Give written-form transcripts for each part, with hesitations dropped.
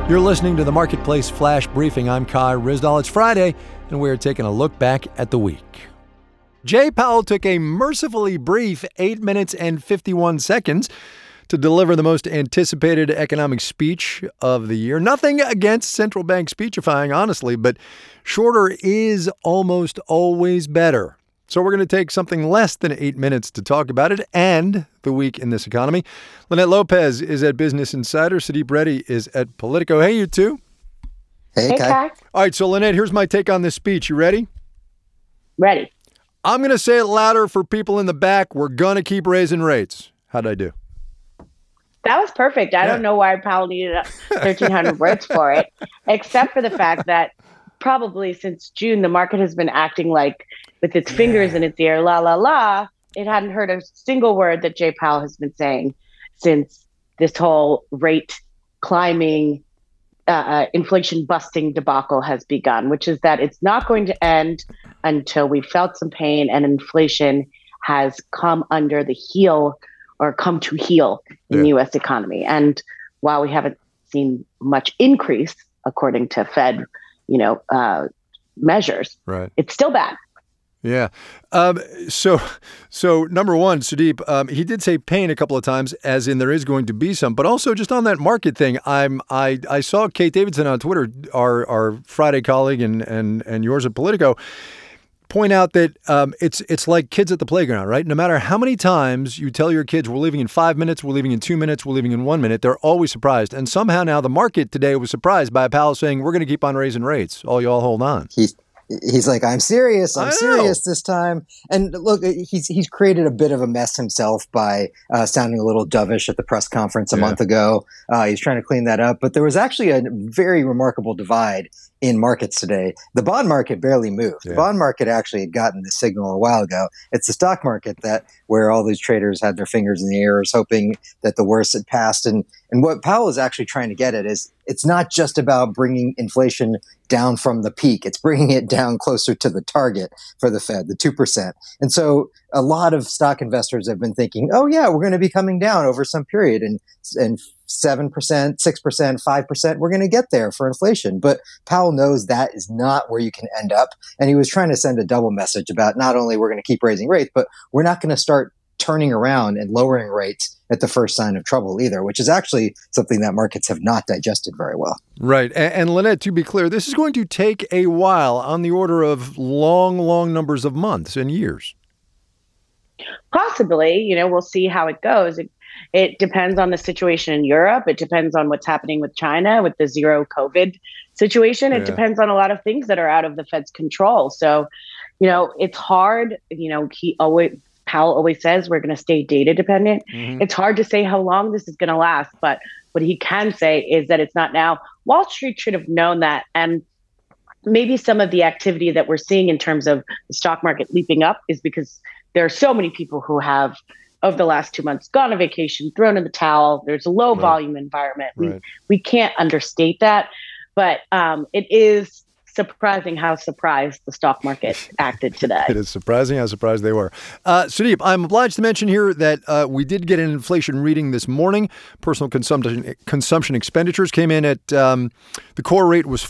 You're listening to the Marketplace Flash Briefing. I'm Kai Ryssdal. It's Friday, and we're taking a look back at the week. Jay Powell took a mercifully brief 8 minutes and 51 seconds to deliver the most anticipated economic speech of the year. Nothing against central bank speechifying, honestly, but shorter is almost always better. So we're going to take something less than 8 minutes to talk about it and the week in this economy. Lynette Lopez is at Business Insider. Sudeep Reddy is at Politico. Hey, you two. Hey, Kai. All right, so Lynette, here's my take on this speech. You ready? Ready. I'm going to say it louder for people in the back. We're going to keep raising rates. How'd I do? That was perfect. I don't know why Powell needed 1,300 words for it, except for the fact that probably since June, the market has been acting like with its fingers in its ear, la, la, la. It hadn't heard a single word that Jay Powell has been saying since this whole rate climbing, inflation busting debacle has begun, which is that it's not going to end until we felt some pain and inflation has come under the heel or come to heel in the U.S. economy. And while we haven't seen much increase, according to Fed, measures, right, it's still bad. Yeah. So number one, Sudeep, he did say pain a couple of times, as in there is going to be some, but also just on that market thing. I saw Kate Davidson on Twitter, our Friday colleague and yours at Politico, point out that it's like kids at the playground, right? No matter how many times you tell your kids we're leaving in 5 minutes, we're leaving in 2 minutes, we're leaving in 1 minute, they're always surprised. And somehow now the market today was surprised by Powell saying we're going to keep on raising rates. All y'all hold on. He's like, I'm serious this time. And look, he's created a bit of a mess himself by sounding a little dovish at the press conference a month ago. He's trying to clean that up. But there was actually a very remarkable divide in markets today. The bond market barely moved. The bond market actually had gotten the signal a while ago. It's the stock market where all these traders had their fingers in the air, hoping that the worst had passed. And what Powell is actually trying to get at is it's not just about bringing inflation down from the peak. It's bringing it down closer to the target for the Fed, the 2%. And so a lot of stock investors have been thinking, oh, yeah, we're going to be coming down over some period. And 7%, 6%, 5%, we're going to get there for inflation. But Powell knows that is not where you can end up. And he was trying to send a double message about not only we're going to keep raising rates, but we're not going to start turning around and lowering rates at the first sign of trouble either, which is actually something that markets have not digested very well. Right. And Lynette, to be clear, this is going to take a while, on the order of long numbers of months and years. Possibly, we'll see how it goes. It depends on the situation in Europe. It depends on what's happening with China, with the zero COVID situation. It depends on a lot of things that are out of the Fed's control. So, it's hard. Powell always says we're going to stay data dependent. Mm-hmm. It's hard to say how long this is going to last, but what he can say is that it's not now. Wall Street should have known that. And maybe some of the activity that we're seeing in terms of the stock market leaping up is because there are so many people who have, over the last 2 months, gone on vacation, thrown in the towel. There's a low volume environment. We can't understate that, but it is surprising how surprised the stock market acted today. It is surprising how surprised they were. Sudeep, I'm obliged to mention here that we did get an inflation reading this morning. Personal consumption expenditures came in at, the core rate was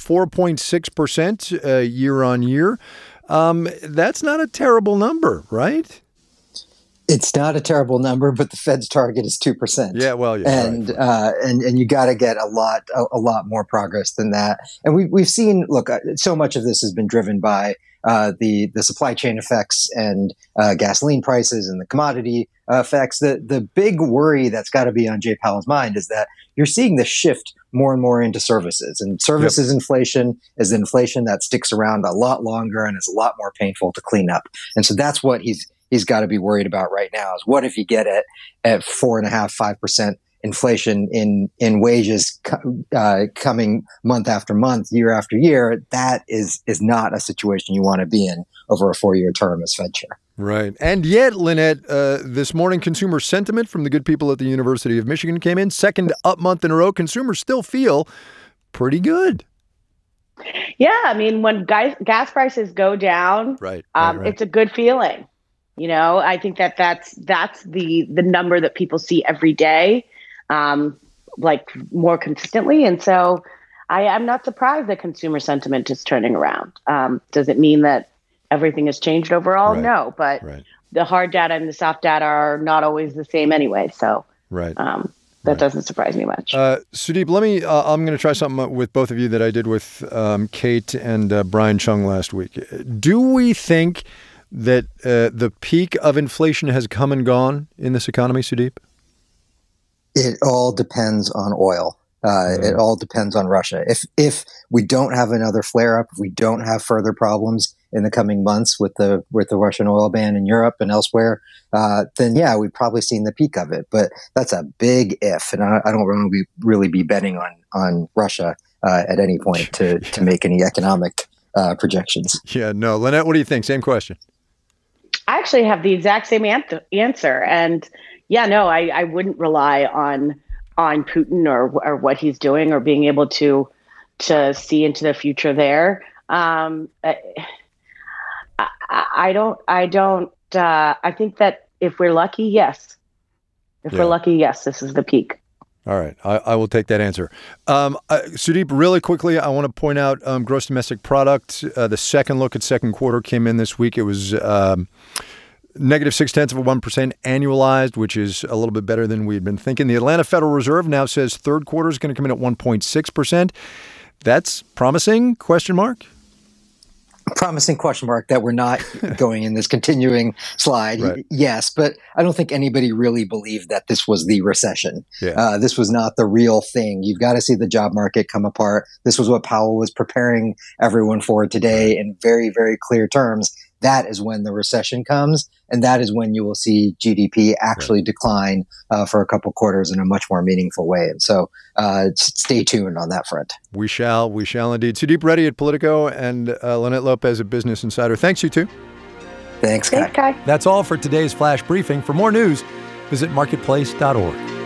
4.6% year on year. That's not a terrible number, right? It's not a terrible number, but the Fed's target is 2%. Yeah, well, yeah, and you got to get a lot more progress than that. And we've seen, look, so much of this has been driven by the supply chain effects and gasoline prices and the commodity effects. The big worry that's got to be on Jay Powell's mind is that you're seeing this shift more and more into services, and services inflation is inflation that sticks around a lot longer and is a lot more painful to clean up. And so that's what he's got to be worried about right now is what if you get it at 4.5%, 5% inflation in wages coming month after month, year after year. That is not a situation you want to be in over a 4-year term as Fed chair. Right. And yet, Lynette, this morning, consumer sentiment from the good people at the University of Michigan came in second up month in a row. Consumers still feel pretty good. Yeah. I mean, when gas prices go down, right. It's a good feeling. I think that's the number that people see every day, like more consistently. And so I'm not surprised that consumer sentiment is turning around. Does it mean that everything has changed overall? Right. No, but the hard data and the soft data are not always the same anyway. So that doesn't surprise me much. Sudeep, I'm going to try something with both of you that I did with Kate and Brian Chung last week. Do we think that the peak of inflation has come and gone in this economy, Sudeep? It all depends on oil. It all depends on Russia. If we don't have another flare up, if we don't have further problems in the coming months with the Russian oil ban in Europe and elsewhere, then we've probably seen the peak of it. But that's a big if, and I don't really be betting on Russia at any point to make any economic projections. Yeah, no, Lynette, what do you think? Same question. I actually have the exact same answer, and I wouldn't rely on Putin or what he's doing or being able to see into the future there. I think that if we're lucky, yes. We're lucky, yes, this is the peak. All right. I will take that answer. Sudeep, really quickly, I want to point out gross domestic product. The second look at second quarter came in this week. It was negative 0.6% annualized, which is a little bit better than we had been thinking. The Atlanta Federal Reserve now says third quarter is going to come in at 1.6%. That's promising, question mark? Promising question mark that we're not going in this continuing slide. Right. Yes, but I don't think anybody really believed that this was the recession. Yeah. This was not the real thing. You've got to see the job market come apart. This was what Powell was preparing everyone for today in very, very clear terms. That is when the recession comes, and that is when you will see GDP actually decline for a couple quarters in a much more meaningful way. And so stay tuned on that front. We shall indeed. Sudeep Reddy at Politico and Lynette Lopez at Business Insider. Thanks, you two. Thanks, Kai. That's all for today's Flash Briefing. For more news, visit marketplace.org.